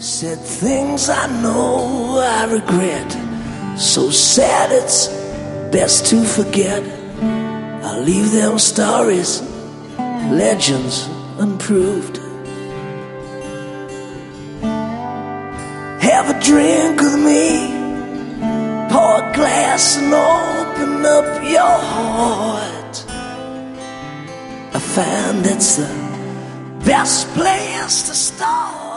Said things I know I regret, so sad it's best to forget. I'll leave them stories, legends unproved. Have a drink with me, pour a glass and open up your heart. I find that's the best place to start.